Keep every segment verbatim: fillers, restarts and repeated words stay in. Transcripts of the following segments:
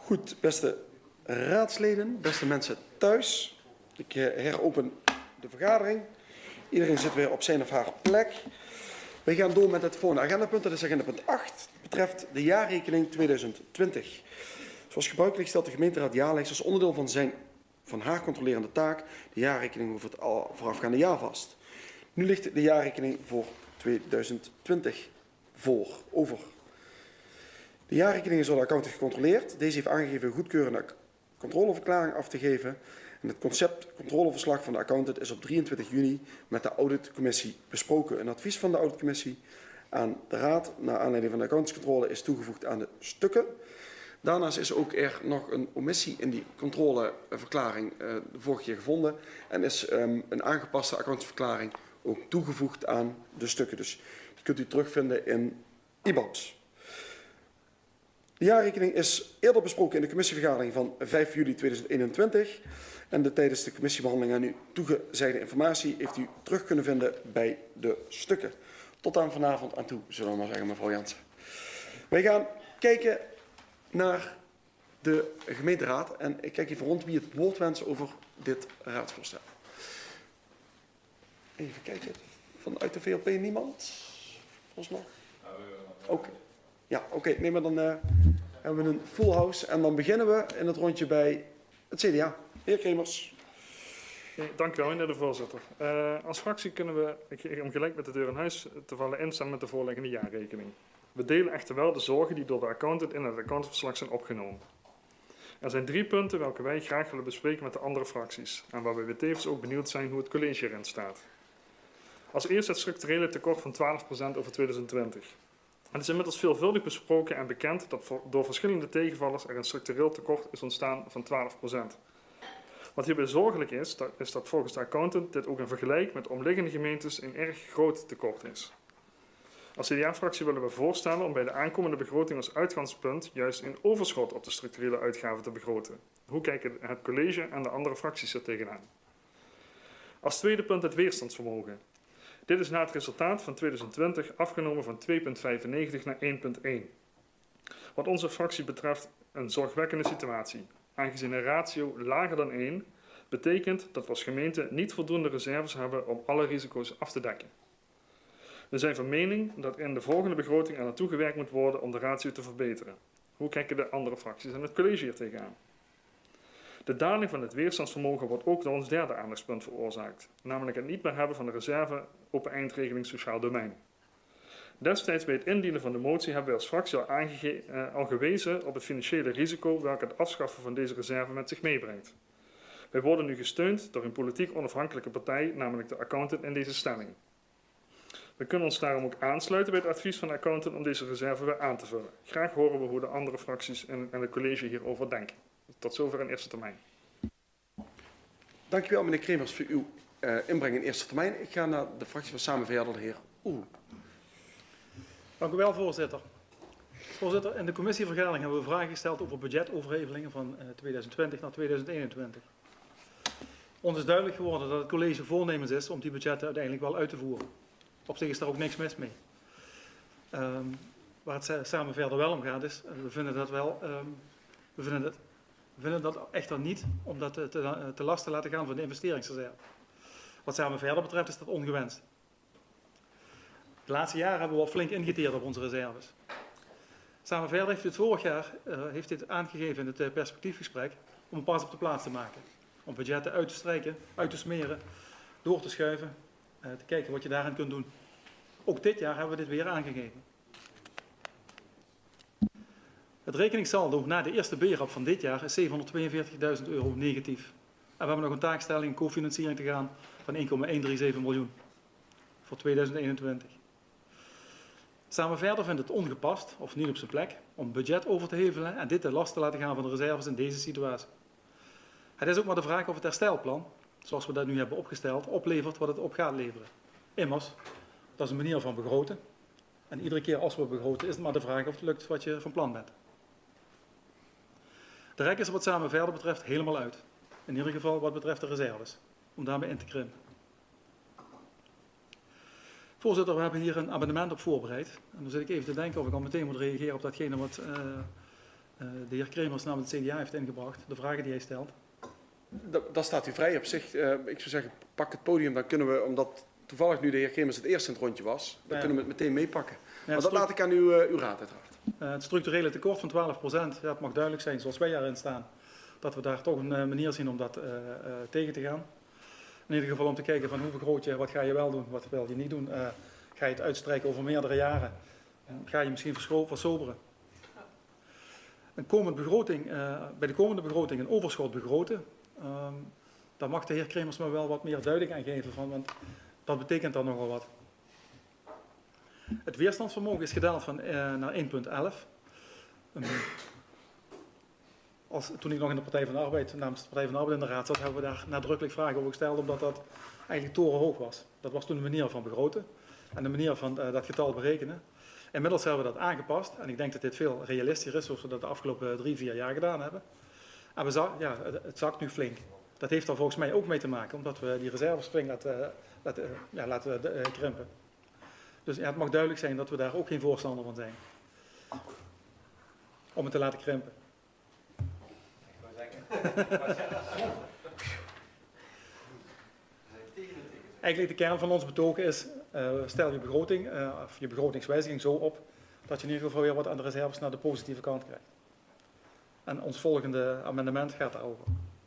Goed, beste raadsleden, beste mensen thuis. Ik heropen de vergadering. Iedereen zit weer op zijn of haar plek. We gaan door met het volgende agendapunt. Dat is agendapunt acht. Het betreft de jaarrekening tweeduizend twintig. Zoals gebruikelijk stelt de gemeenteraad jaarlijks als onderdeel van, zijn, van haar controlerende taak de jaarrekening over het al voorafgaande jaar vast. Nu ligt de jaarrekening voor tweeduizend twintig voor, over. De jaarrekening is door de accountant gecontroleerd. Deze heeft aangegeven een goedkeurende controleverklaring af te geven. En het concept controleverslag van de accountant is op drieëntwintig juni met de auditcommissie besproken. Een advies van de auditcommissie aan de raad naar aanleiding van de accountantscontrole is toegevoegd aan de stukken. Daarnaast is ook er nog een omissie in die controleverklaring uh, de vorige keer gevonden en is um, een aangepaste accountantsverklaring ook toegevoegd aan de stukken. Dus die kunt u terugvinden in I B A Ts. De jaarrekening is eerder besproken in de commissievergadering van vijf juli tweeduizend eenentwintig. En de tijdens de commissiebehandeling aan u toegezegde informatie heeft u terug kunnen vinden bij de stukken. Tot aan vanavond aan toe, zullen we maar zeggen, mevrouw Jansen. Wij gaan kijken naar de gemeenteraad. En ik kijk even rond wie het woord wenst over dit raadsvoorstel. Even kijken. Vanuit de V L P niemand? Volgens nog? Oké. Okay. Ja, oké. Okay. Nee, maar dan uh, hebben we een full house. En dan beginnen we in het rondje bij het C D A. Heer Kremers. Nee, dank u wel, meneer de voorzitter. Uh, als fractie kunnen we, om gelijk met de deur in huis te vallen, instemmen met de voorliggende jaarrekening. We delen echter wel de zorgen die door de accountant in het accountantverslag zijn opgenomen. Er zijn drie punten welke wij graag willen bespreken met de andere fracties en waarbij we tevens ook benieuwd zijn hoe het college erin staat. Als eerst het structurele tekort van twaalf procent over tweeduizend twintig. Het is inmiddels veelvuldig besproken en bekend dat door verschillende tegenvallers er een structureel tekort is ontstaan van twaalf procent. Wat hierbij zorgelijk is, dat, is dat volgens de accountant dit ook in vergelijking met omliggende gemeentes een erg groot tekort is. Als C D A-fractie willen we voorstellen om bij de aankomende begroting als uitgangspunt juist een overschot op de structurele uitgaven te begroten. Hoe kijken het college en de andere fracties er tegenaan? Als tweede punt het weerstandsvermogen. Dit is na het resultaat van tweeduizend twintig afgenomen van twee komma vijfennegentig naar één komma één. Wat onze fractie betreft een zorgwekkende situatie. Aangezien een ratio lager dan één betekent dat we als gemeente niet voldoende reserves hebben om alle risico's af te dekken. We zijn van mening dat in de volgende begroting er naartoe gewerkt moet worden om de ratio te verbeteren. Hoe kijken de andere fracties en het college hier tegenaan? De daling van het weerstandsvermogen wordt ook door ons derde aandachtspunt veroorzaakt, namelijk het niet meer hebben van de reserve open eindregeling sociaal domein. Destijds bij het indienen van de motie hebben wij als fractie al, uh, al gewezen op het financiële risico welke het afschaffen van deze reserve met zich meebrengt. Wij worden nu gesteund door een politiek onafhankelijke partij, namelijk de accountant in deze stelling. We kunnen ons daarom ook aansluiten bij het advies van de accountant om deze reserve weer aan te vullen. Graag horen we hoe de andere fracties en het college hierover denken. Tot zover in eerste termijn. Dank u wel, meneer Kremers, voor uw uh, inbreng in eerste termijn. Ik ga naar de fractie van Samenverder, de heer Oeh. Dank u wel, voorzitter. Voorzitter, in de commissievergadering hebben we vragen gesteld over budgetoverhevelingen van uh, tweeduizend twintig naar tweeduizend eenentwintig. Ons is duidelijk geworden dat het college voornemens is om die budgetten uiteindelijk wel uit te voeren. Op zich is daar ook niks mis mee. Um, waar het samen verder wel om gaat is, we vinden dat wel, um, we vinden dat, we vinden dat echter niet om dat te, te, te last te laten gaan van de investeringsreserve. Wat samen verder betreft is dat ongewenst. De laatste jaren hebben we wel flink ingeteerd op onze reserves. Samen verder heeft dit vorig jaar uh, heeft dit aangegeven in het uh, perspectiefgesprek om een pas op de plaats te maken. Om budgetten uit te strijken, uit te smeren, door te schuiven, uh, te kijken wat je daarin kunt doen. Ook dit jaar hebben we dit weer aangegeven. Het rekeningssaldo na de eerste B-rap van dit jaar is zevenhonderdtweeënveertigduizend euro negatief. En we hebben nog een taakstelling in cofinanciering te gaan van één komma honderdzevenendertig miljoen voor tweeduizend eenentwintig. Samen verder vindt het ongepast, of niet op zijn plek, om budget over te hevelen en dit ten last te laten gaan van de reserves in deze situatie. Het is ook maar de vraag of het herstelplan, zoals we dat nu hebben opgesteld, oplevert wat het op gaat leveren. Immers, dat is een manier van begroten. En iedere keer als we begroten is het maar de vraag of het lukt wat je van plan bent. De rek is er wat samen verder betreft helemaal uit. In ieder geval wat betreft de reserves, om daarmee in te krimpen. Voorzitter, we hebben hier een amendement op voorbereid. En dan zit ik even te denken of ik al meteen moet reageren op datgene wat uh, uh, de heer Kremers namens het C D A heeft ingebracht, de vragen die hij stelt. Da daar staat u vrij op zich. Uh, ik zou zeggen, pak het podium, dan kunnen we, omdat toevallig nu de heer Kremers het eerste in het rondje was, dan ja. kunnen we het meteen meepakken. Ja, maar dat laat ik aan uw, uh, uw raad uiteraard. Uh, het structurele tekort van twaalf procent, ja, het mag duidelijk zijn, zoals wij daarin staan, dat we daar toch een uh, manier zien om dat uh, uh, tegen te gaan. In ieder geval om te kijken van hoe vergroot je, wat ga je wel doen, wat wil je niet doen. Uh, ga je het uitstrijken over meerdere jaren, uh, ga je misschien versoberen. Een komend begroting, uh, bij de komende begroting een overschot begroten, um, daar mag de heer Kremers me wel wat meer duiding aan geven, van, want dat betekent dan nogal wat. Het weerstandsvermogen is gedaald van, uh, naar één komma elf. Um, als, toen ik nog in de Partij van de Arbeid, namens de Partij van de Arbeid in de raad zat, hebben we daar nadrukkelijk vragen over gesteld, omdat dat eigenlijk torenhoog was. Dat was toen de manier van begroten en de manier van uh, dat getal berekenen. Inmiddels hebben we dat aangepast en ik denk dat dit veel realistischer is, zoals we dat de afgelopen drie, vier jaar gedaan hebben. En we zag, ja, het, het zakt nu flink. Dat heeft er volgens mij ook mee te maken, omdat we die reserves flink laten, laten, ja, laten uh, krimpen. Dus ja, het mag duidelijk zijn dat we daar ook geen voorstander van zijn. Om het te laten krimpen. Eigenlijk de kern van ons betogen is, uh, stel je begroting, uh, of je begrotingswijziging zo op, dat je in ieder geval weer wat aan de reserves naar de positieve kant krijgt. En ons volgende amendement gaat daarover.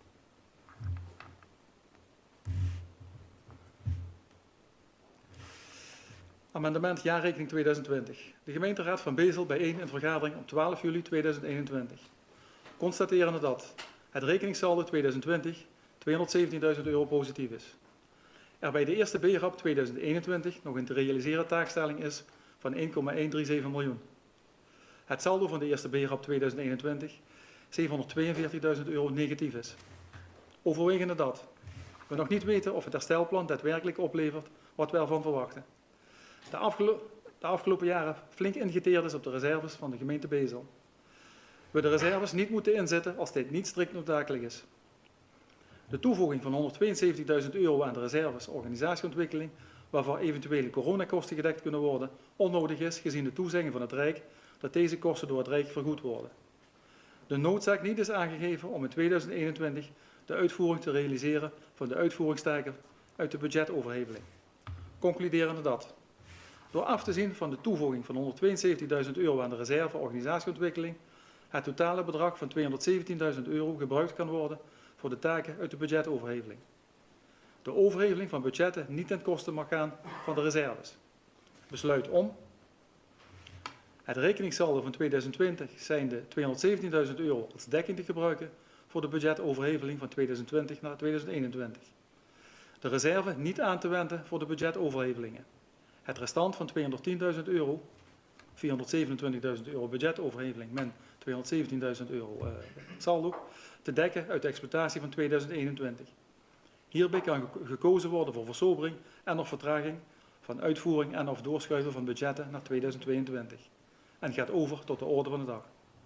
Amendement jaarrekening tweeduizend twintig. De gemeenteraad van Bezel bijeen in vergadering op twaalf juli tweeduizend eenentwintig. Constaterende dat het rekeningssaldo tweeduizend twintig tweehonderdzeventienduizend euro positief is. Er bij de eerste B R A P tweeduizend eenentwintig nog een te realiseren taakstelling is van één komma honderdzevenendertig miljoen. Het saldo van de eerste B R A P tweeduizend eenentwintig zevenhonderdtweeënveertigduizend euro negatief is. Overwegende dat we nog niet weten of het herstelplan daadwerkelijk oplevert wat we ervan verwachten. De, afgelo de afgelopen jaren flink ingeteerd is op de reserves van de gemeente Bezel. We de reserves niet moeten inzetten als dit niet strikt noodzakelijk is. De toevoeging van honderdtweeënzeventigduizend euro aan de reserves organisatieontwikkeling, waarvoor eventuele coronakosten gedekt kunnen worden, onnodig is gezien de toezegging van het Rijk dat deze kosten door het Rijk vergoed worden. De noodzaak niet is aangegeven om in tweeduizend eenentwintig de uitvoering te realiseren van de uitvoeringstaken uit de budgetoverheveling. Concluderende dat door af te zien van de toevoeging van honderdtweeënzeventigduizend euro aan de reserve organisatieontwikkeling, het totale bedrag van tweehonderdzeventienduizend euro gebruikt kan worden voor de taken uit de budgetoverheveling. De overheveling van budgetten niet ten koste mag gaan van de reserves. Besluit om het rekeningssaldo van tweeduizend twintig zijnde tweehonderdzeventienduizend euro als dekking te gebruiken voor de budgetoverheveling van tweeduizend twintig naar tweeduizend eenentwintig. De reserve niet aan te wenden voor de budgetoverhevelingen. Het restant van tweehonderdtienduizend euro, vierhonderdzevenentwintigduizend euro budgetoverheveling min tweehonderdzeventienduizend euro uh, saldo, te dekken uit de exploitatie van tweeduizend eenentwintig. Hierbij kan gekozen worden voor versobering en of vertraging van uitvoering en of doorschuiven van budgetten naar tweeduizend tweeëntwintig. En gaat over tot de orde van de dag.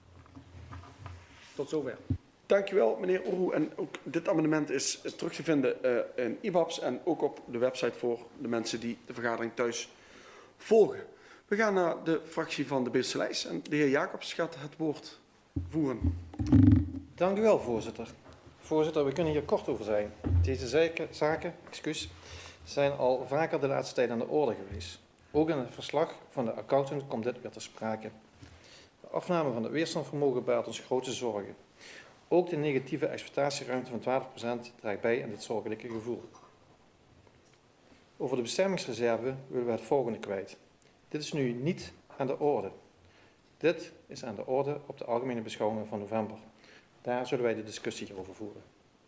Tot zover. Dankjewel, meneer Oeroe. En ook dit amendement is terug te vinden uh, in I B A B's en ook op de website voor de mensen die de vergadering thuis volgen. We gaan naar de fractie van de Beelse Lijst en de heer Jacobs gaat het woord voeren. Dank u wel, voorzitter. Voorzitter, we kunnen hier kort over zijn. Deze zaken, zaken excuus, zijn al vaker de laatste tijd aan de orde geweest. Ook in het verslag van de accountant komt dit weer ter sprake. De afname van het weerstandsvermogen baart ons grote zorgen. Ook de negatieve exploitatieruimte van twaalf procent draagt bij aan dit zorgelijke gevoel. Over de bestemmingsreserve willen we het volgende kwijt. Dit is nu niet aan de orde. Dit is aan de orde op de algemene beschouwingen van november. Daar zullen wij de discussie over voeren.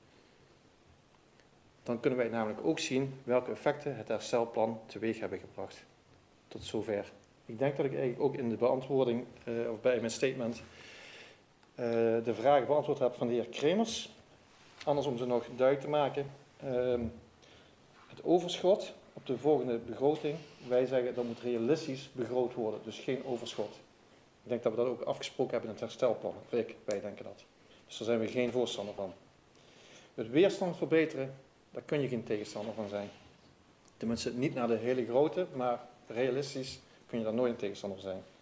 Dan kunnen wij namelijk ook zien welke effecten het herstelplan teweeg hebben gebracht. Tot zover. Ik denk dat ik eigenlijk ook in de beantwoording, uh, of bij mijn statement, uh, de vragen beantwoord heb van de heer Kremers. Anders om ze nog duidelijk te maken. Uh, het overschot op de volgende begroting, wij zeggen dat moet realistisch begroot worden, dus geen overschot. Ik denk dat we dat ook afgesproken hebben in het herstelplan. Of ik, wij denken dat. Dus daar zijn we geen voorstander van. Het weerstand verbeteren, daar kun je geen tegenstander van zijn. Tenminste niet naar de hele grote, maar realistisch kun je daar nooit een tegenstander van zijn.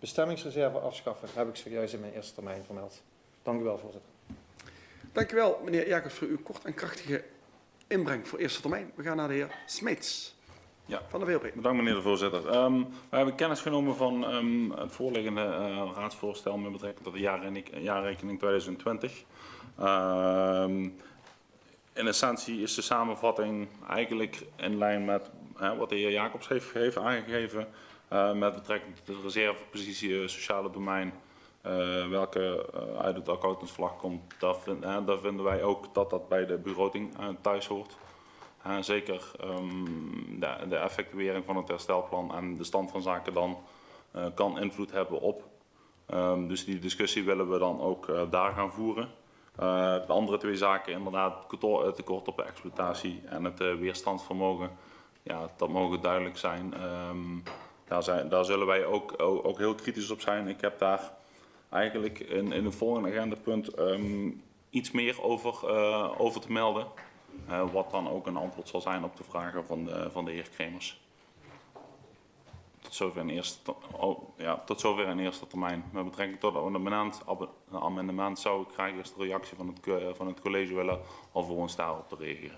Bestemmingsreserve afschaffen, heb ik zojuist in mijn eerste termijn vermeld. Dank u wel, voorzitter. Dank u wel, meneer Jacobs, voor uw kort en krachtige inbreng voor eerste termijn. We gaan naar de heer Smeets Ja. van de W L P. Bedankt, meneer de voorzitter. Um, we hebben kennis genomen van um, het voorliggende uh, raadsvoorstel met betrekking tot de jaarrekening, jaarrekening tweeduizend twintig. Um, in essentie is de samenvatting eigenlijk in lijn met uh, wat de heer Jacobs heeft, heeft aangegeven uh, met betrekking tot de reservepositie uh, sociale domein. Uh, welke uh, uit het accountantsvlag komt, daar, vind, uh, daar vinden wij ook dat dat bij de begroting uh, thuis hoort. Uh, zeker um, de, de effectuering van het herstelplan en de stand van zaken dan uh, kan invloed hebben op. Um, dus die discussie willen we dan ook uh, daar gaan voeren. Uh, de andere twee zaken, inderdaad, het tekort op de exploitatie en het uh, weerstandsvermogen, ja, dat mogen duidelijk zijn. Um, daar, zijn daar zullen wij ook, ook, ook heel kritisch op zijn. Ik heb daar eigenlijk in, in het volgende agendapunt um, iets meer over, uh, over te melden. Uh, wat dan ook een antwoord zal zijn op de vragen van de, van de heer Kremers. Tot zover in eerste, oh, ja, tot zover in eerste termijn. Met betrekking tot het amendement, amendement zou ik graag eerst de reactie van het, van het college willen, alvorens daarop te reageren.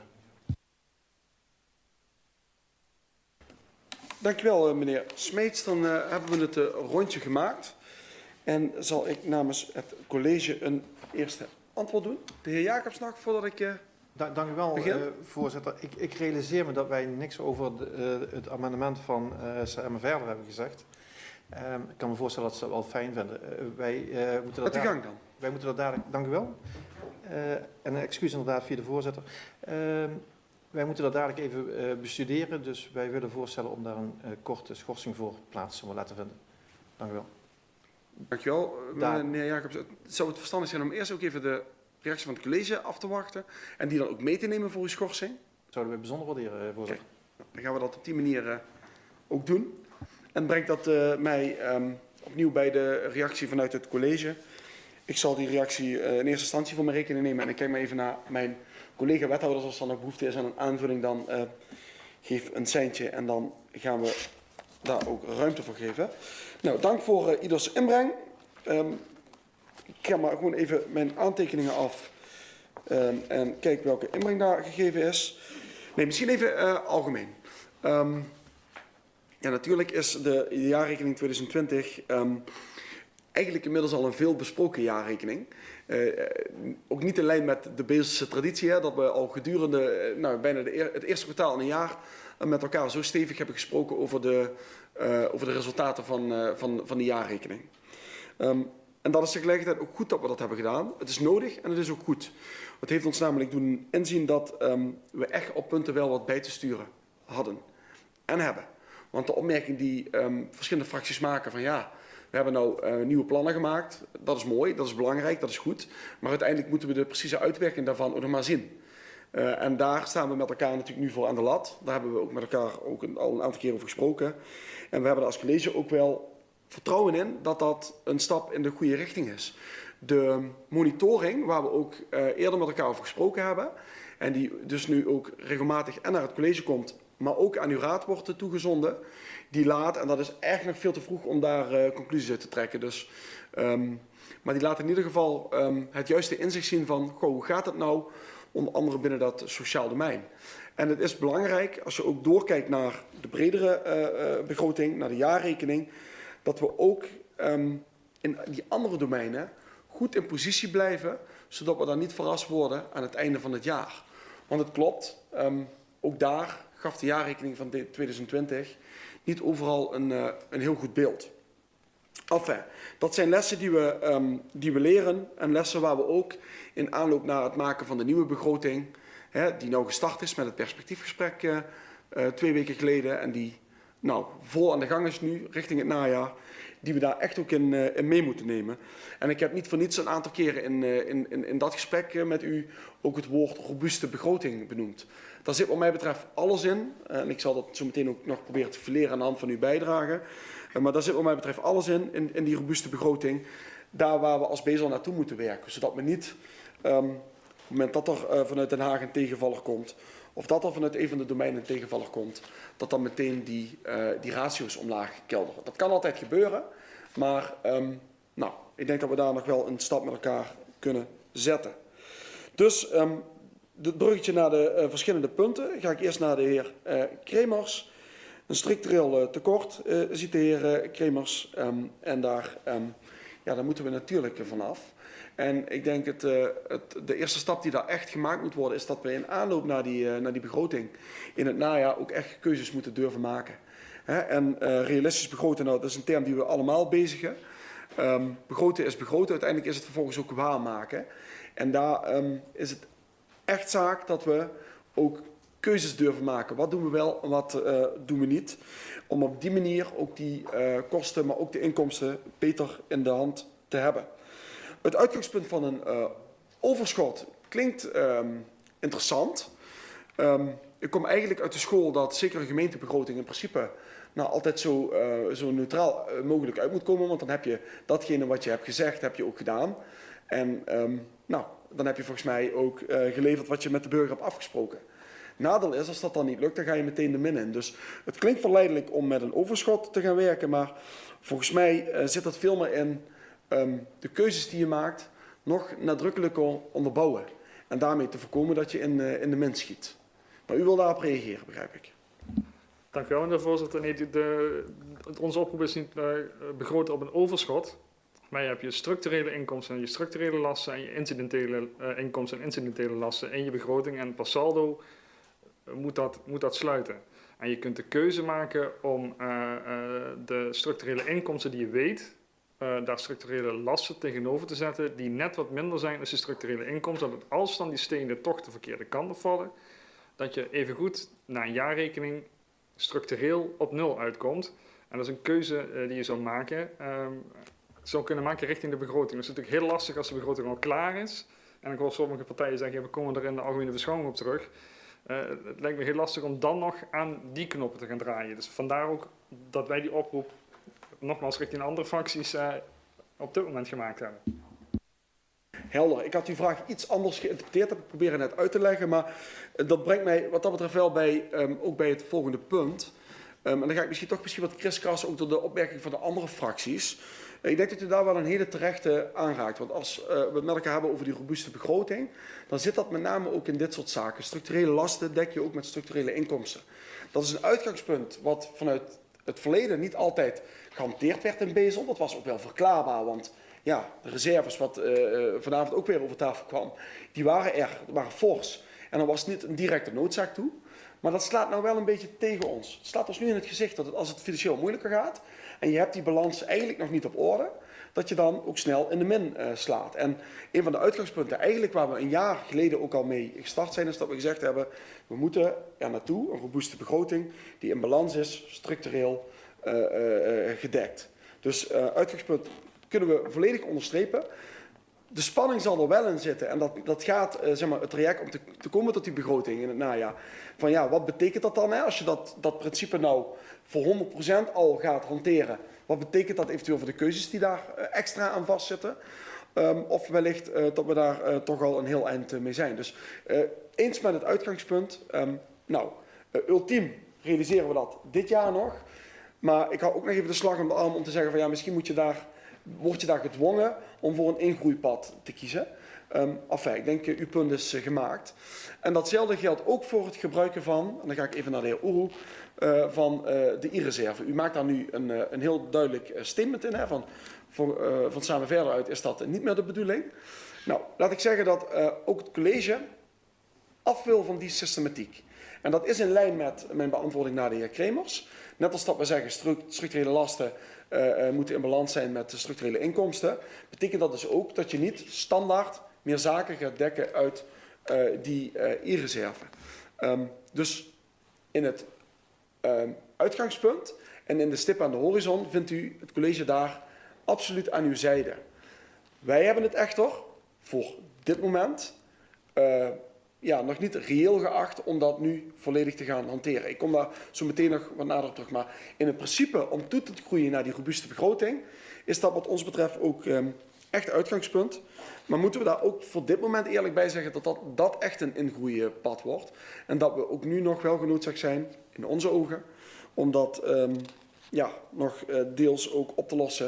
Dankjewel, meneer Smeets. Dan uh, hebben we het uh, rondje gemaakt. En zal ik namens het college een eerste antwoord doen. De heer Jacobs nog, voordat ik... Uh, Da dank u wel, uh, voorzitter. Ik, ik realiseer me dat wij niks over de, uh, het amendement van uh, C M verder hebben gezegd. Um, ik kan me voorstellen dat ze dat wel fijn vinden. Uh, wij, uh, moeten dat Met de gang dan. Wij moeten dat dadelijk... Dank u wel. Uh, en een excuus inderdaad via de voorzitter. Uh, wij moeten dat dadelijk even uh, bestuderen. Dus wij willen voorstellen om daar een uh, korte schorsing voor plaats te laten vinden. Dank u wel. Dankjewel, Daar. meneer Jacobs. Zou het verstandig zijn om eerst ook even de reactie van het college af te wachten en die dan ook mee te nemen voor uw schorsing? Zouden we bijzonder waarderen, voorzitter. Okay. Dan gaan we dat op die manier uh, ook doen. En brengt dat uh, mij um, opnieuw bij de reactie vanuit het college. Ik zal die reactie uh, in eerste instantie voor mijn rekening nemen en ik kijk maar even naar mijn collega-wethouders als er nog behoefte is aan een aanvulling, dan uh, geef een seintje en dan gaan we daar ook ruimte voor geven. Nou, dank voor uh, ieders inbreng. Um, ik ga maar gewoon even mijn aantekeningen af um, en kijk welke inbreng daar gegeven is. Nee, misschien even uh, algemeen. Um, ja, natuurlijk is de jaarrekening tweeduizend twintig um, eigenlijk inmiddels al een veel besproken jaarrekening. Uh, ook niet in lijn met de Beelse traditie, hè, dat we al gedurende uh, nou, bijna de, het eerste kwartaal in een jaar uh, met elkaar zo stevig hebben gesproken over de, uh, over de resultaten van, uh, van, van die jaarrekening. Um, en dat is tegelijkertijd ook goed dat we dat hebben gedaan. Het is nodig en het is ook goed. Het heeft ons namelijk doen inzien dat um, we echt op punten wel wat bij te sturen hadden en hebben. Want de opmerking die um, verschillende fracties maken van ja, we hebben nou uh, nieuwe plannen gemaakt. Dat is mooi, dat is belangrijk, dat is goed. Maar uiteindelijk moeten we de precieze uitwerking daarvan ook nog maar zien. Uh, en daar staan we met elkaar natuurlijk nu voor aan de lat. Daar hebben we ook met elkaar ook een, al een aantal keer over gesproken. En we hebben er als college ook wel vertrouwen in dat dat een stap in de goede richting is. De monitoring, waar we ook uh, eerder met elkaar over gesproken hebben, en die dus nu ook regelmatig en naar het college komt, maar ook aan uw raad wordt toegezonden, die laat, en dat is eigenlijk nog veel te vroeg om daar uh, conclusies uit te trekken. Dus, um, maar die laat in ieder geval um, het juiste inzicht zien van, goh, hoe gaat het nou, onder andere binnen dat sociaal domein. En het is belangrijk, als je ook doorkijkt naar de bredere uh, uh, begroting, naar de jaarrekening, dat we ook um, in die andere domeinen goed in positie blijven, zodat we dan niet verrast worden aan het einde van het jaar. Want het klopt, um, ook daar gaf de jaarrekening van tweeduizend twintig niet overal een, uh, een heel goed beeld. Enfin, dat zijn lessen die we, um, die we leren en lessen waar we ook in aanloop naar het maken van de nieuwe begroting, hè, die nou gestart is met het perspectiefgesprek uh, uh, twee weken geleden en die nou, vol aan de gang is nu richting het najaar, die we daar echt ook in, uh, in mee moeten nemen. En ik heb niet voor niets een aantal keren in, uh, in, in, in dat gesprek uh, met u ook het woord robuuste begroting benoemd. Daar zit wat mij betreft alles in. Uh, en ik zal dat zo meteen ook nog proberen te verleren aan de hand van uw bijdrage. Uh, maar daar zit wat mij betreft alles in, in, in die robuuste begroting. Daar waar we als Bezel naartoe moeten werken. Zodat we niet, um, op het moment dat er uh, vanuit Den Haag een tegenvaller komt, of dat er vanuit een van de domeinen een tegenvaller komt, dat dan meteen die, uh, die ratio's omlaag kelderen. Dat kan altijd gebeuren. Maar um, nou, ik denk dat we daar nog wel een stap met elkaar kunnen zetten. Dus um, het bruggetje naar de uh, verschillende punten. Ga ik eerst naar de heer uh, Kremers. Een structureel uh, tekort uh, ziet de heer uh, Kremers. Um, en daar, um, ja, daar moeten we natuurlijk vanaf. En ik denk het, uh, het, de eerste stap die daar echt gemaakt moet worden, is dat we in aanloop naar die, uh, naar die begroting in het najaar ook echt keuzes moeten durven maken. Hè? En uh, realistisch begroten, nou, dat is een term die we allemaal bezigen. Um, begroten is begroten, uiteindelijk is het vervolgens ook waarmaken. En daar um, is het echt zaak dat we ook keuzes durven maken. Wat doen we wel en wat uh, doen we niet? Om op die manier ook die uh, kosten, maar ook de inkomsten beter in de hand te hebben. Het uitgangspunt van een uh, overschot klinkt um, interessant. Um, ik kom eigenlijk uit de school dat zeker een gemeentebegroting in principe nou, altijd zo, uh, zo neutraal uh, mogelijk uit moet komen. Want dan heb je datgene wat je hebt gezegd, heb je ook gedaan. En um, nou, dan heb je volgens mij ook uh, geleverd wat je met de burger hebt afgesproken. Nadeel is, als dat dan niet lukt, dan ga je meteen de min in. Dus het klinkt verleidelijk om met een overschot te gaan werken. Maar volgens mij uh, zit dat veel meer in um, de keuzes die je maakt nog nadrukkelijker onderbouwen. En daarmee te voorkomen dat je in, uh, in de min schiet. Maar u wil daarop reageren, begrijp ik. Dank u wel, meneer de voorzitter. Nee, de, de, onze oproep is niet uh, begroten op een overschot. Maar je hebt je structurele inkomsten en je structurele lasten en je incidentele uh, inkomsten en incidentele lasten in je begroting. En per saldo uh, moet, dat, moet dat sluiten. En je kunt de keuze maken om uh, uh, de structurele inkomsten die je weet, uh, daar structurele lasten tegenover te zetten die net wat minder zijn dan de structurele inkomsten. Dat als dan die stenen toch de verkeerde kant op vallen, dat je evengoed na een jaarrekening structureel op nul uitkomt. En dat is een keuze uh, die je zou maken, um, zou kunnen maken richting de begroting. Dat is natuurlijk heel lastig als de begroting al klaar is. En ik hoor sommige partijen zeggen, ja, we komen er in de algemene beschouwing op terug. Uh, het lijkt me heel lastig om dan nog aan die knoppen te gaan draaien. Dus vandaar ook dat wij die oproep nogmaals richting andere fracties uh, op dit moment gemaakt hebben. Helder. Ik had die vraag iets anders geïnterpreteerd, heb ik proberen net uit te leggen. Maar dat brengt mij wat dat betreft wel bij, um, ook bij het volgende punt. Um, en dan ga ik misschien toch misschien wat kriskras ook door de opmerking van de andere fracties. Uh, ik denk dat u daar wel een hele terechte aanraakt. Want als uh, we het met elkaar hebben over die robuuste begroting, dan zit dat met name ook in dit soort zaken. Structurele lasten dek je ook met structurele inkomsten. Dat is een uitgangspunt wat vanuit het verleden niet altijd gehanteerd werd in Bezel. Dat was ook wel verklaarbaar, want ja, de reserves, wat uh, vanavond ook weer over tafel kwam, die waren er, die waren fors. En dan was het niet een directe noodzaak toe. Maar dat slaat nou wel een beetje tegen ons. Het slaat ons nu in het gezicht dat het, als het financieel moeilijker gaat en je hebt die balans eigenlijk nog niet op orde, dat je dan ook snel in de min uh, slaat. En een van de uitgangspunten eigenlijk waar we een jaar geleden ook al mee gestart zijn, is dat we gezegd hebben, we moeten er naartoe, een robuuste begroting die in balans is, structureel uh, uh, gedekt. Dus uh, uitgangspunt kunnen we volledig onderstrepen. De spanning zal er wel in zitten en dat, dat gaat uh, zeg maar, het traject om te, te komen tot die begroting in het najaar. Van ja, wat betekent dat dan? Hè? Als je dat, dat principe nou voor honderd procent al gaat hanteren, wat betekent dat eventueel voor de keuzes die daar uh, extra aan vastzitten? Um, of wellicht uh, dat we daar uh, toch al een heel eind uh, mee zijn. Dus uh, eens met het uitgangspunt. Um, nou, uh, ultiem realiseren we dat dit jaar nog. Maar ik hou ook nog even de slag om de arm om te zeggen van ja, misschien moet je daar, word je daar gedwongen om voor een ingroeipad te kiezen. Um, enfin, ik denk uh, uw punt is uh, gemaakt. En datzelfde geldt ook voor het gebruiken van, en dan ga ik even naar de heer Oeroe, uh, van uh, de I-reserve. U maakt daar nu een, uh, een heel duidelijk uh, statement in, hè, van, voor, uh, van samen verder uit is dat niet meer de bedoeling. Nou, laat ik zeggen dat uh, ook het college af wil van die systematiek. En dat is in lijn met mijn beantwoording naar de heer Kremers. Net als dat we zeggen, structurele lasten uh, uh, moeten in balans zijn met de structurele inkomsten, betekent dat dus ook dat je niet standaard meer zaken gaat dekken uit uh, die uh, I-reserve. Um, dus in het um, uitgangspunt en in de stip aan de horizon vindt u het college daar absoluut aan uw zijde. Wij hebben het echter voor dit moment uh, ja, nog niet reëel geacht om dat nu volledig te gaan hanteren. Ik kom daar zo meteen nog wat nader op terug. Maar in het principe om toe te groeien naar die robuuste begroting is dat wat ons betreft ook um, echt uitgangspunt. Maar moeten we daar ook voor dit moment eerlijk bij zeggen dat dat, dat echt een ingroeipad wordt. En dat we ook nu nog wel genoodzaakt zijn, in onze ogen, om dat um, ja, nog uh, deels ook op te lossen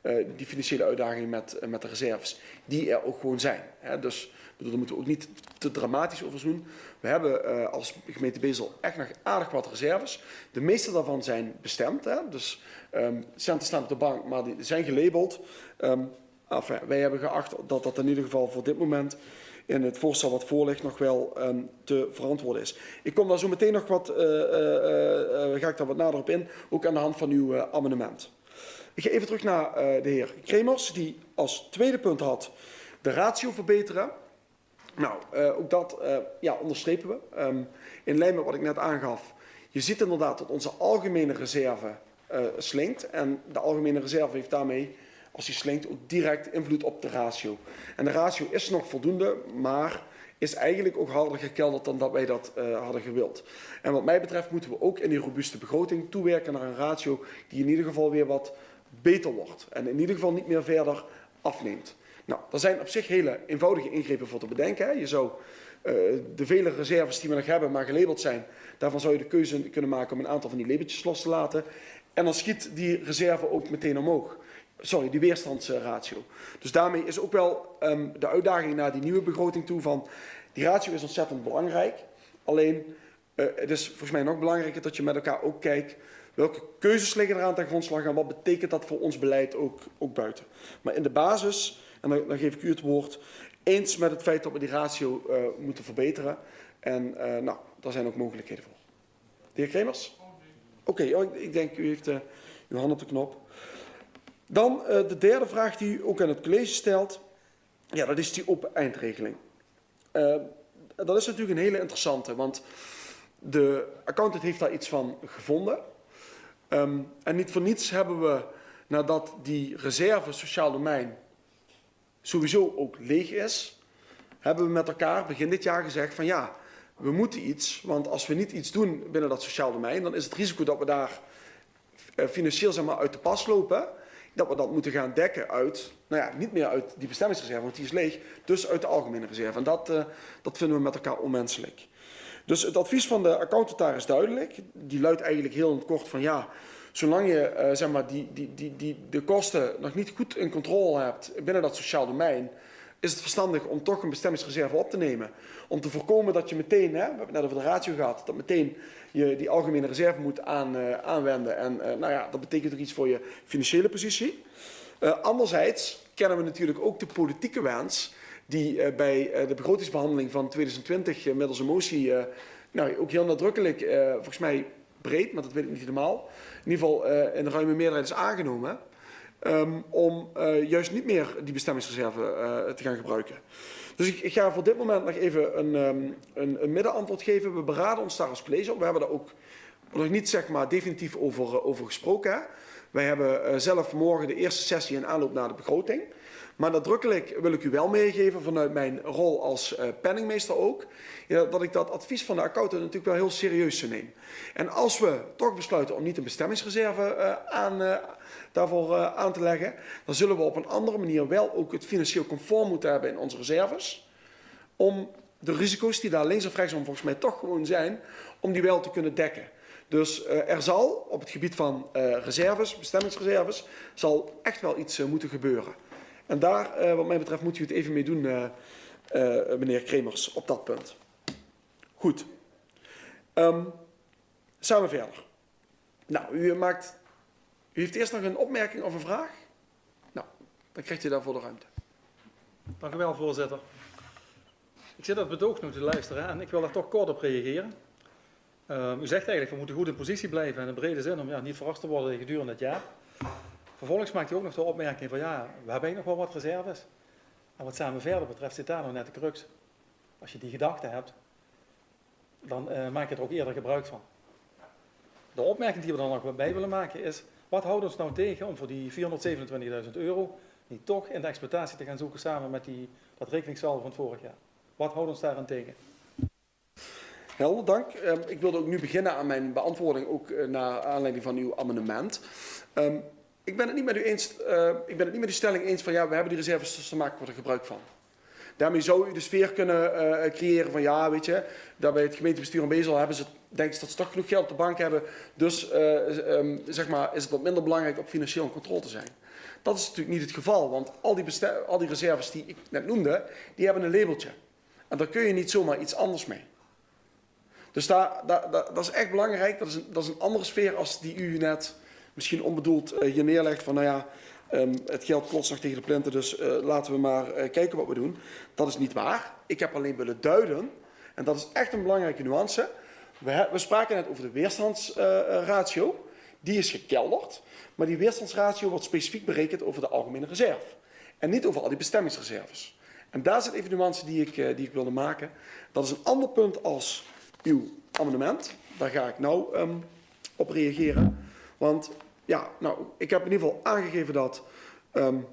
uh, die financiële uitdagingen met, uh, met de reserves, die er ook gewoon zijn. Hè. Dus bedoel, daar moeten we ook niet te dramatisch over doen. We hebben uh, als gemeente Bezel echt nog aardig wat reserves. De meeste daarvan zijn bestemd. Hè. Dus um, centen staan op de bank, maar die zijn gelabeld. Um, enfin, wij hebben geacht dat dat in ieder geval voor dit moment in het voorstel wat voor ligt nog wel um, te verantwoorden is. Ik kom daar zo meteen nog wat, uh, uh, uh, ga ik daar wat nader op in, ook aan de hand van uw uh, amendement. Ik ga even terug naar uh, de heer Kremers, die als tweede punt had de ratio verbeteren. Nou, uh, ook dat uh, ja, onderstrepen we. Um, in lijn met wat ik net aangaf, je ziet inderdaad dat onze algemene reserve uh, slinkt. En de algemene reserve heeft daarmee, als die slinkt, ook direct invloed op de ratio. En de ratio is nog voldoende, maar is eigenlijk ook harder gekelderd dan dat wij dat uh, hadden gewild. En wat mij betreft moeten we ook in die robuuste begroting toewerken naar een ratio die in ieder geval weer wat beter wordt. En in ieder geval niet meer verder afneemt. Nou, er zijn op zich hele eenvoudige ingrepen voor te bedenken. Hè. Je zou uh, de vele reserves die we nog hebben, maar gelabeld zijn, daarvan zou je de keuze kunnen maken om een aantal van die labeltjes los te laten. En dan schiet die reserve ook meteen omhoog. Sorry, die weerstandsratio. Dus daarmee is ook wel um, de uitdaging naar die nieuwe begroting toe van, die ratio is ontzettend belangrijk. Alleen, uh, het is volgens mij nog belangrijker dat je met elkaar ook kijkt, welke keuzes liggen eraan ten grondslag en wat betekent dat voor ons beleid ook, ook buiten. Maar in de basis, en dan, dan geef ik u het woord, eens met het feit dat we die ratio uh, moeten verbeteren. En uh, nou, daar zijn ook mogelijkheden voor. De heer Kremers? Oké, okay, oh, ik, ik denk u heeft uh, uw hand op de knop. Dan uh, de derde vraag die u ook aan het college stelt. Ja, dat is die open eindregeling. Uh, dat is natuurlijk een hele interessante, want de accountant heeft daar iets van gevonden. Um, en niet voor niets hebben we, nadat die reserve sociaal domein sowieso ook leeg is, hebben we met elkaar begin dit jaar gezegd van ja, we moeten iets, want als we niet iets doen binnen dat sociaal domein, dan is het risico dat we daar uh, financieel zeg maar, uit de pas lopen, dat we dat moeten gaan dekken uit, nou ja, niet meer uit die bestemmingsreserve, want die is leeg, dus uit de algemene reserve. En dat, uh, dat vinden we met elkaar onmenselijk. Dus het advies van de accountant daar is duidelijk. Die luidt eigenlijk heel in het kort van ja, zolang je uh, zeg maar die, die, die, die, de kosten nog niet goed in controle hebt binnen dat sociaal domein, is het verstandig om toch een bestemmingsreserve op te nemen. Om te voorkomen dat je meteen, hè, we hebben het net over de ratio gehad, dat meteen je die algemene reserve moet aan, uh, aanwenden. En uh, nou ja, dat betekent ook iets voor je financiële positie. Uh, anderzijds kennen we natuurlijk ook de politieke wens die uh, bij uh, de begrotingsbehandeling van twintig twintig uh, middels een motie uh, nou, ook heel nadrukkelijk, uh, volgens mij breed, maar dat weet ik niet helemaal, in ieder geval uh, in de ruime meerderheid is aangenomen, um, om uh, juist niet meer die bestemmingsreserve uh, te gaan gebruiken. Dus ik, ik ga voor dit moment nog even een, um, een, een middenantwoord geven. We beraden ons daar als college op. We hebben daar ook nog niet zeg maar, definitief over, uh, over gesproken. Hè. Wij hebben uh, zelf morgen de eerste sessie in aanloop naar de begroting. Maar nadrukkelijk wil ik u wel meegeven vanuit mijn rol als uh, penningmeester ook, ja, dat ik dat advies van de accountant natuurlijk wel heel serieus neem. En als we toch besluiten om niet een bestemmingsreserve uh, aan, uh, daarvoor uh, aan te leggen, dan zullen we op een andere manier wel ook het financieel conform moeten hebben in onze reserves, om de risico's die daar links of rechtsom volgens mij toch gewoon zijn, om die wel te kunnen dekken. Dus uh, er zal op het gebied van uh, reserves, bestemmingsreserves, zal echt wel iets uh, moeten gebeuren. En daar, uh, wat mij betreft, moet u het even mee doen, uh, uh, meneer Kremers, op dat punt. Goed. Um, samen verder. Nou, u maakt... U heeft eerst nog een opmerking of een vraag? Nou, dan krijgt u daarvoor de ruimte. Dank u wel, voorzitter. Ik zit op het betoog nu te luisteren en ik wil daar toch kort op reageren. Uh, u zegt eigenlijk, we moeten goed in positie blijven in een brede zin om ja, niet verrast te worden gedurende het jaar. Vervolgens maakt u ook nog de opmerking van ja, we hebben eigenlijk nog wel wat reserves. En wat samen verder betreft zit daar nog net de crux. Als je die gedachte hebt, dan uh, maak je er ook eerder gebruik van. De opmerking die we dan nog bij willen maken is, wat houdt ons nou tegen om voor die vierhonderdzevenentwintigduizend euro niet toch in de exploitatie te gaan zoeken samen met die, dat rekeningssaldo van het vorig jaar? Wat houdt ons daaraan tegen? Helder, dank. Um, ik wilde ook nu beginnen aan mijn beantwoording, ook uh, naar aanleiding van uw amendement. Um, ik ben het niet met u eens, uh, ik ben het niet met uw stelling eens van ja, we hebben die reserves, dus daar maken we er gebruik van. Daarmee zou u de sfeer kunnen uh, creëren van ja, weet je, daar bij het gemeentebestuur in Bezel hebben ze, denken ze dat ze toch genoeg geld op de bank hebben. Dus uh, um, zeg maar, is het wat minder belangrijk op financieel in controle te zijn. Dat is natuurlijk niet het geval, want al die, al die reserves die ik net noemde, die hebben een labeltje. En daar kun je niet zomaar iets anders mee. Dus daar, daar, daar, dat is echt belangrijk. Dat is, een, dat is een andere sfeer als die u net misschien onbedoeld uh, hier neerlegt. Van nou ja, um, het geld klotst nog tegen de plinten, dus uh, laten we maar uh, kijken wat we doen. Dat is niet waar. Ik heb alleen willen duiden, en dat is echt een belangrijke nuance. We, we spraken net over de weerstandsratio. Uh, die is gekelderd. Maar die weerstandsratio wordt specifiek berekend over de algemene reserve. En niet over al die bestemmingsreserves. En daar zit even de nuance die ik, uh, die ik wilde maken. Dat is een ander punt als uw amendement. Daar ga ik nou um, op reageren. Want ja, nou, ik heb in ieder geval aangegeven dat um,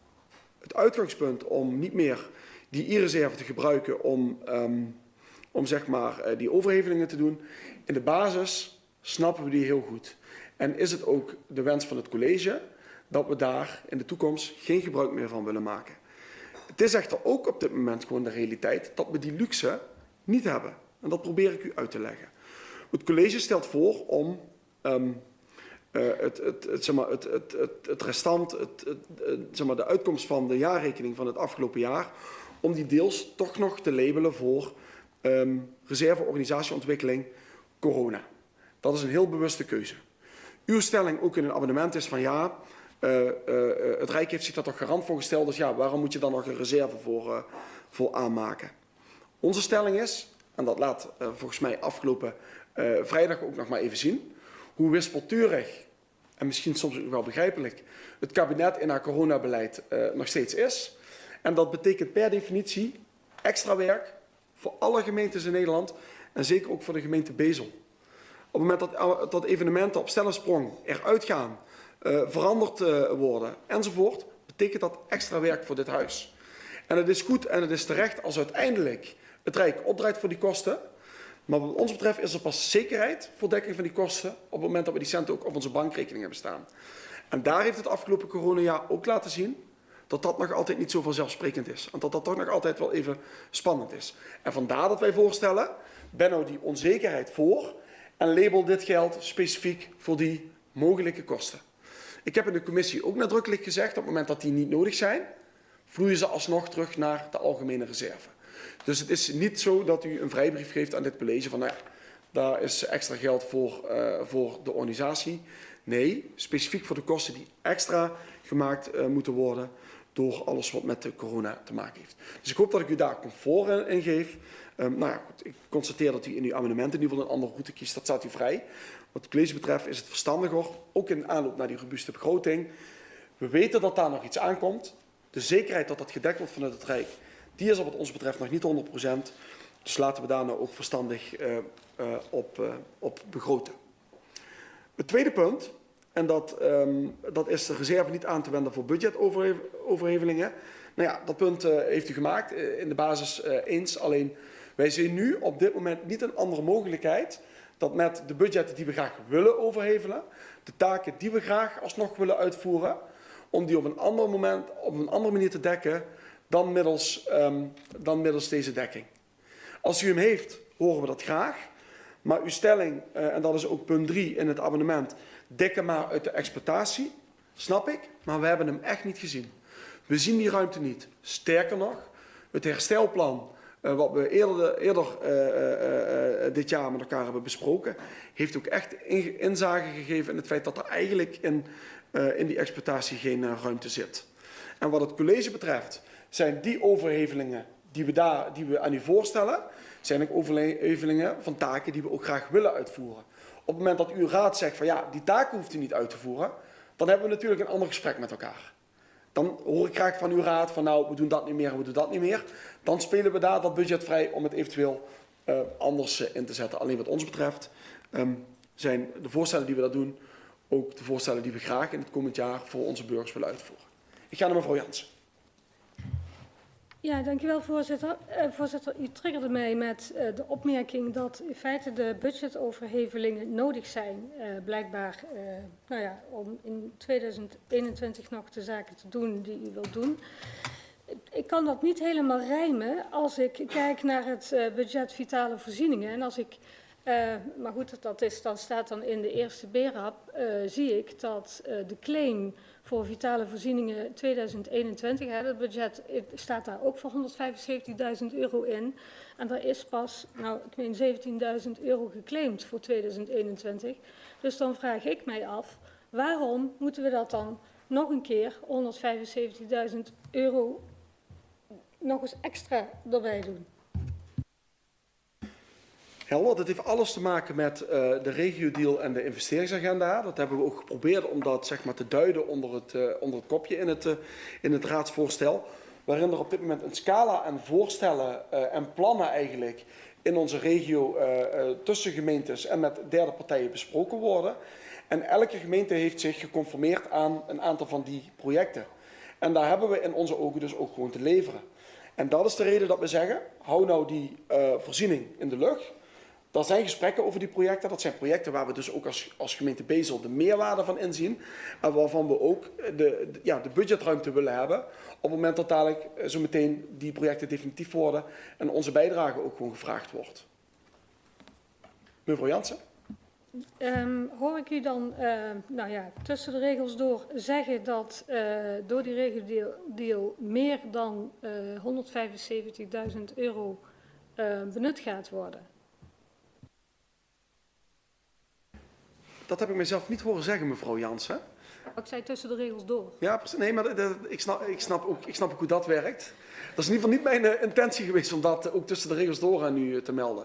het uitgangspunt om niet meer die I-reserve te gebruiken om, um, om zeg maar, uh, die overhevelingen te doen. In de basis snappen we die heel goed. En is het ook de wens van het college dat we daar in de toekomst geen gebruik meer van willen maken. Het is echter ook op dit moment gewoon de realiteit dat we die luxe niet hebben. En dat probeer ik u uit te leggen. Het college stelt voor om um, uh, het, het, het, zeg maar, het, het, het, het restant, het, het, het, zeg maar, de uitkomst van de jaarrekening van het afgelopen jaar, om die deels toch nog te labelen voor um, reserve organisatieontwikkeling corona. Dat is een heel bewuste keuze. Uw stelling ook in een amendement is van ja, uh, uh, het Rijk heeft zich daar toch garant voor gesteld, dus ja, waarom moet je dan nog een reserve voor, uh, voor aanmaken? Onze stelling is, en dat laat uh, volgens mij afgelopen uh, vrijdag ook nog maar even zien, hoe wispelturig en misschien soms ook wel begrijpelijk het kabinet in haar coronabeleid uh, nog steeds is. En dat betekent per definitie extra werk voor alle gemeentes in Nederland en zeker ook voor de gemeente Bezel. Op het moment dat, dat evenementen op stellensprong eruit gaan, uh, veranderd uh, worden enzovoort, betekent dat extra werk voor dit huis. En het is goed en het is terecht als uiteindelijk het Rijk opdraait voor die kosten. Maar wat ons betreft is er pas zekerheid voor dekking van die kosten op het moment dat we die centen ook op onze bankrekening hebben staan. En daar heeft het afgelopen coronajaar ook laten zien dat dat nog altijd niet zo vanzelfsprekend is. En dat dat toch nog altijd wel even spannend is. En vandaar dat wij voorstellen, ben nou die onzekerheid voor en label dit geld specifiek voor die mogelijke kosten. Ik heb in de commissie ook nadrukkelijk gezegd, op het moment dat die niet nodig zijn, vloeien ze alsnog terug naar de algemene reserve. Dus het is niet zo dat u een vrijbrief geeft aan dit college van, nou ja, daar is extra geld voor, uh, voor de organisatie. Nee, specifiek voor de kosten die extra gemaakt uh, moeten worden door alles wat met de corona te maken heeft. Dus ik hoop dat ik u daar comfort in geef. Um, nou ja, goed, ik constateer dat u in uw amendement in ieder geval een andere route kiest. Dat staat u vrij. Wat het college betreft is het verstandiger, ook in aanloop naar die robuuste begroting. We weten dat daar nog iets aankomt. De zekerheid dat dat gedekt wordt vanuit het Rijk, die is wat ons betreft nog niet honderd procent. Dus laten we daar nou ook verstandig uh, uh, op, uh, op begroten. Het tweede punt, en dat, um, dat is de reserve niet aan te wenden voor budgetoverhevelingen. Nou ja, dat punt uh, heeft u gemaakt, uh, in de basis uh, eens. Alleen, wij zien nu op dit moment niet een andere mogelijkheid dat met de budgetten die we graag willen overhevelen, de taken die we graag alsnog willen uitvoeren, om die op een ander moment, op een andere manier te dekken dan middels, um, dan middels deze dekking. Als u hem heeft, horen we dat graag. Maar uw stelling, uh, en dat is ook punt drie in het amendement, dekken maar uit de exploitatie, snap ik, maar we hebben hem echt niet gezien. We zien die ruimte niet. Sterker nog, het herstelplan, uh, wat we eerder, eerder uh, uh, uh, dit jaar met elkaar hebben besproken, heeft ook echt in, inzage gegeven in het feit dat er eigenlijk in, uh, in die exploitatie geen uh, ruimte zit. En wat het college betreft, zijn die overhevelingen die we, daar, die we aan u voorstellen, zijn ook overhevelingen van taken die we ook graag willen uitvoeren. Op het moment dat uw raad zegt van ja, die taken hoeft u niet uit te voeren, dan hebben we natuurlijk een ander gesprek met elkaar. Dan hoor ik graag van uw raad van nou, we doen dat niet meer en we doen dat niet meer. Dan spelen we daar dat budget vrij om het eventueel uh, anders uh, in te zetten. Alleen wat ons betreft um, zijn de voorstellen die we dat doen ook de voorstellen die we graag in het komend jaar voor onze burgers willen uitvoeren. Ik ga naar mevrouw Jansen. Ja, dankjewel voorzitter. Uh, voorzitter, u triggerde mij met uh, de opmerking dat in feite de budgetoverhevelingen nodig zijn, uh, blijkbaar, uh, nou ja, om in tweeduizend eenentwintig nog de zaken te doen die u wilt doen. ik kan dat niet helemaal rijmen als ik kijk naar het uh, budget vitale voorzieningen. En als ik, uh, maar goed, dat is, dan staat dan in de eerste B R A P, uh, zie ik dat uh, de claim voor vitale voorzieningen tweeduizend eenentwintig, hè, het budget staat daar ook voor honderdvijfenzeventigduizend euro in. En er is pas, nou, ik meen zeventienduizend euro geclaimd voor tweeduizend eenentwintig. Dus dan vraag ik mij af, waarom moeten we dat dan nog een keer honderdvijfenzeventigduizend euro nog eens extra erbij doen? Helder, dat heeft alles te maken met uh, de regio-deal en de investeringsagenda. Dat hebben we ook geprobeerd om dat zeg maar, te duiden onder het, uh, onder het kopje in het, uh, in het raadsvoorstel. Waarin er op dit moment een scala aan voorstellen uh, en plannen eigenlijk in onze regio uh, uh, tussen gemeentes en met derde partijen besproken worden. En elke gemeente heeft zich geconformeerd aan een aantal van die projecten. En daar hebben we in onze ogen dus ook gewoon te leveren. En dat is de reden dat we zeggen, hou nou die uh, voorziening in de lucht. Er zijn gesprekken over die projecten. Dat zijn projecten waar we dus ook als, als gemeente Bezel de meerwaarde van inzien. En waarvan we ook de, de, ja, de budgetruimte willen hebben. Op het moment dat dadelijk uh, zo meteen die projecten definitief worden. En onze bijdrage ook gewoon gevraagd wordt. Mevrouw Jansen? Um, hoor ik u dan, uh, nou ja, tussen de regels door zeggen dat uh, door die regio-deal meer dan uh, honderdvijfenzeventigduizend euro uh, benut gaat worden? Dat heb ik mezelf niet horen zeggen, mevrouw Jansen. Ik zei tussen de regels door. Ja, precies. Nee, maar dat, dat, ik, snap, ik, snap ook, ik snap ook hoe dat werkt. Dat is in ieder geval niet mijn uh, intentie geweest om dat ook tussen de regels door aan u uh, te melden.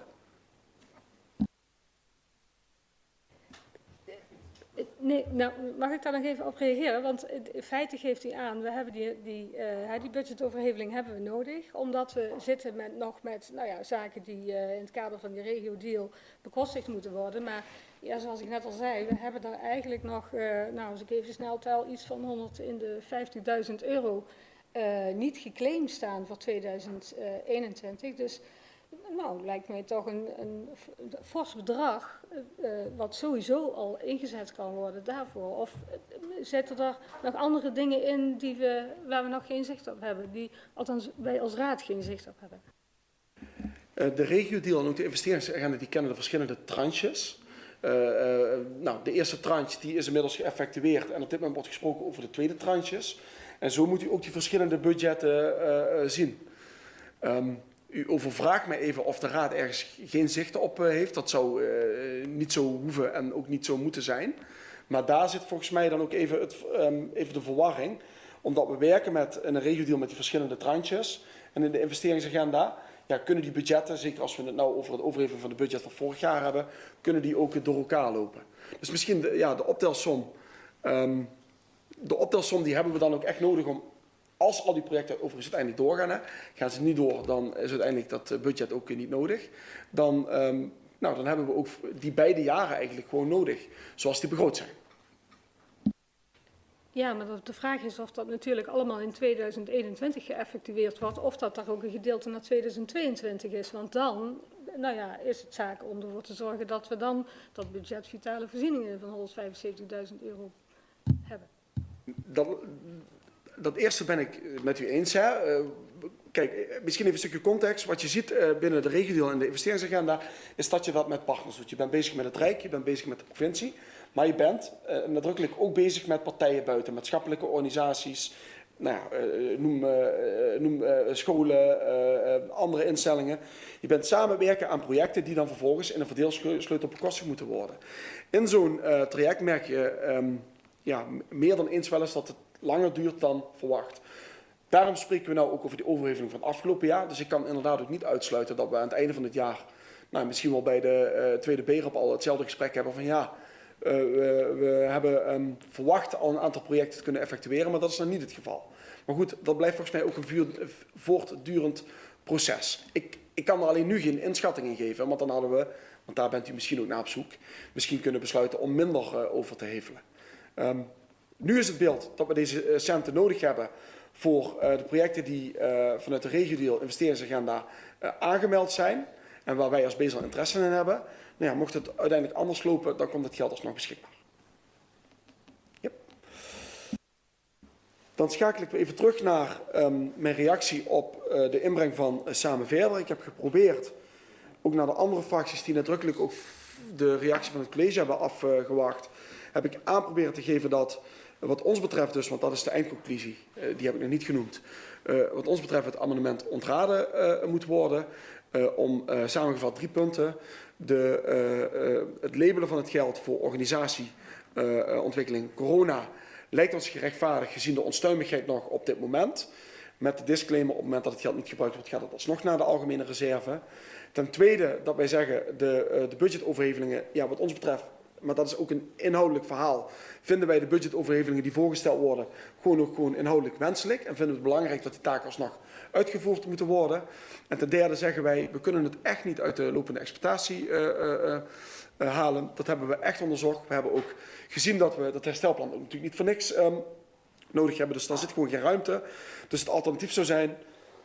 Nee, nou, mag ik daar nog even op reageren? Want in feite geeft hij aan, we hebben die, die, uh, die budgetoverheveling hebben we nodig, omdat we zitten met, nog met nou ja, zaken die uh, in het kader van die regio-deal bekostigd moeten worden. Maar ja, zoals ik net al zei, we hebben daar eigenlijk nog, uh, nou als ik even snel tel, iets van honderdvijftigduizend euro uh, niet geclaimd staan voor tweeduizend eenentwintig. Dus nou, lijkt mij toch een, een fors bedrag, uh, wat sowieso al ingezet kan worden daarvoor. Of uh, zitten er nog andere dingen in die we, waar we nog geen zicht op hebben, die althans wij als raad geen zicht op hebben? Uh, de regio-deal en ook de investeringsagenda die kennen de verschillende tranches. Uh, uh, nou, de eerste tranche die is inmiddels geëffectueerd en op dit moment wordt gesproken over de tweede tranches. En zo moet u ook die verschillende budgetten uh, uh, zien. Um, U overvraagt mij even of de raad ergens geen zicht op heeft. Dat zou uh, niet zo hoeven en ook niet zo moeten zijn. Maar daar zit volgens mij dan ook even, het, um, even de verwarring. Omdat we werken met een regio-deal met die verschillende tranches. En in de investeringsagenda ja, kunnen die budgetten, zeker als we het nou over het overhevelen van de budget van vorig jaar hebben, kunnen die ook door elkaar lopen. Dus misschien de, ja, de optelsom, um, de optelsom die hebben we dan ook echt nodig om, als al die projecten overigens uiteindelijk doorgaan, hè, gaan ze niet door, dan is uiteindelijk dat budget ook niet nodig. Dan, um, nou, dan hebben we ook die beide jaren eigenlijk gewoon nodig, zoals die begroot zijn. Ja, maar de vraag is of dat natuurlijk allemaal in tweeduizend eenentwintig geëffectueerd wordt, of dat daar ook een gedeelte naar tweeduizend tweeëntwintig is. Want dan, nou ja, is het zaak om ervoor te zorgen dat we dan dat budget vitale voorzieningen van honderdvijfenzeventigduizend euro hebben. Dat, dat eerste ben ik met u eens. Hè. Uh, kijk, misschien even een stukje context. Wat je ziet uh, binnen de regio en de investeringsagenda is dat je dat met partners doet. Je bent bezig met het Rijk, je bent bezig met de provincie. Maar je bent uh, nadrukkelijk ook bezig met partijen buiten, maatschappelijke organisaties, nou ja, uh, noem, uh, noem uh, scholen, uh, uh, andere instellingen. Je bent samenwerken aan projecten die dan vervolgens in een verdeelsleutel bekostigd moeten worden. In zo'n uh, traject merk je um, ja, meer dan eens wel eens dat het langer duurt dan verwacht. Daarom spreken we nou ook over die overheveling van het afgelopen jaar. Dus ik kan inderdaad ook niet uitsluiten dat we aan het einde van het jaar, nou, misschien wel bij de uh, tweede B R A P al hetzelfde gesprek hebben van ja, Uh, we, we hebben um, verwacht al een aantal projecten te kunnen effectueren, maar dat is nog niet het geval. Maar goed, dat blijft volgens mij ook een vuur, voortdurend proces. Ik, ik kan er alleen nu geen inschatting in geven, want dan hadden we, want daar bent u misschien ook naar op zoek, misschien kunnen besluiten om minder uh, over te hevelen. Um, nu is het beeld dat we deze uh, centen nodig hebben voor uh, de projecten die uh, vanuit de regio-deal investeringsagenda uh, aangemeld zijn en waar wij als Bezel interesse in hebben. Nou ja, mocht het uiteindelijk anders lopen, dan komt het geld alsnog beschikbaar. Yep. Dan schakel ik weer even terug naar um, mijn reactie op uh, de inbreng van uh, Samen Verder. Ik heb geprobeerd, ook naar de andere fracties die nadrukkelijk ook de reactie van het college hebben afgewacht, heb ik aanproberen te geven dat wat ons betreft dus, want dat is de eindconclusie, uh, die heb ik nog niet genoemd, uh, wat ons betreft het amendement ontraden uh, moet worden. Uh, om uh, samengevat drie punten. De, uh, uh, het labelen van het geld voor organisatieontwikkeling uh, corona lijkt ons gerechtvaardigd gezien de onstuimigheid nog op dit moment. Met de disclaimer, op het moment dat het geld niet gebruikt wordt, gaat het alsnog naar de algemene reserve. Ten tweede, dat wij zeggen, de, uh, de budgetoverhevelingen, ja, wat ons betreft, maar dat is ook een inhoudelijk verhaal, vinden wij de budgetoverhevelingen die voorgesteld worden gewoon ook gewoon inhoudelijk wenselijk. En vinden we het belangrijk dat die taken alsnog uitgevoerd moeten worden. En ten derde zeggen wij, we kunnen het echt niet uit de lopende exploitatie uh, uh, uh, halen. Dat hebben we echt onderzocht. We hebben ook gezien dat we dat herstelplan ook natuurlijk niet voor niks um, nodig hebben. Dus daar zit gewoon geen ruimte. Dus het alternatief zou zijn,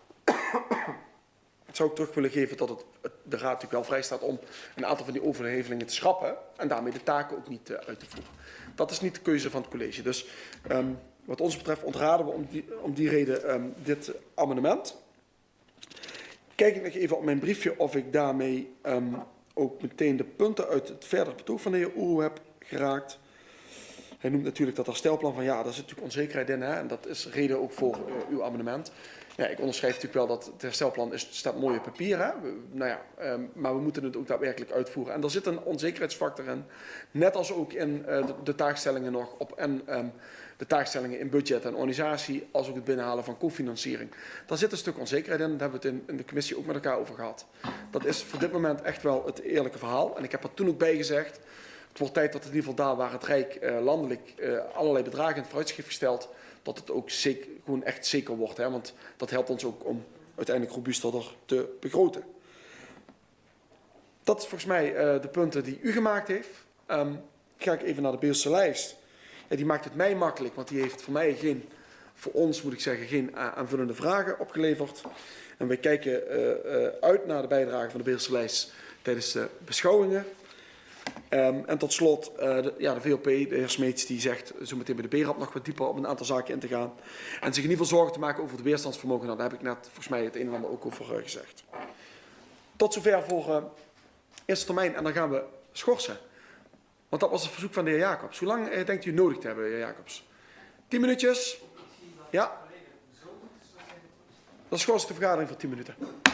zou ik terug willen geven dat het, het, de Raad natuurlijk wel vrij staat om een aantal van die overhevelingen te schrappen. En daarmee de taken ook niet uh, uit te voeren. Dat is niet de keuze van het college. Dus um, wat ons betreft ontraden we om die, om die reden um, dit amendement. Kijk ik nog even op mijn briefje of ik daarmee um, ook meteen de punten uit het verder betoog van de heer Oehoe heb geraakt. Hij noemt natuurlijk dat herstelplan van ja, daar zit natuurlijk onzekerheid in. Hè? En dat is reden ook voor uh, uw amendement. Ja, ik onderschrijf natuurlijk wel dat het herstelplan is, staat mooi op papier. Hè? We, nou ja, um, maar we moeten het ook daadwerkelijk uitvoeren. En er zit een onzekerheidsfactor in. Net als ook in uh, de, de taakstellingen nog op en um, de taakstellingen in budget en organisatie, als ook het binnenhalen van cofinanciering. Daar zit een stuk onzekerheid in. Daar hebben we het in, in de commissie ook met elkaar over gehad. Dat is voor dit moment echt wel het eerlijke verhaal. En ik heb er toen ook bij gezegd, het wordt tijd dat in ieder geval daar waar het Rijk uh, landelijk uh, allerlei bedragen in het vooruitzicht heeft gesteld, dat het ook zeker, gewoon echt zeker wordt. Hè? Want dat helpt ons ook om uiteindelijk robuuster te begroten. Dat is volgens mij uh, de punten die u gemaakt heeft. Um, ga ik even naar de Beelse lijst. Ja, die maakt het mij makkelijk, want die heeft voor mij geen, voor ons moet ik zeggen, geen aanvullende vragen opgeleverd. En wij kijken uh, uh, uit naar de bijdrage van de Beelse lijst tijdens de beschouwingen. Um, en tot slot, uh, de, ja, de V O P, de heer Smeets, die zegt zo meteen bij de B R A P nog wat dieper op een aantal zaken in te gaan. En zich in ieder geval zorgen te maken over het weerstandsvermogen. Nou, daar heb ik net volgens mij het een en ander ook over uh, gezegd. Tot zover voor uh, eerste termijn. En dan gaan we schorsen. Want dat was het verzoek van de heer Jacobs. Hoe lang uh, denkt u nodig te hebben, heer Jacobs? Tien minuutjes? Ja? Dan schorsen de vergadering voor tien minuten.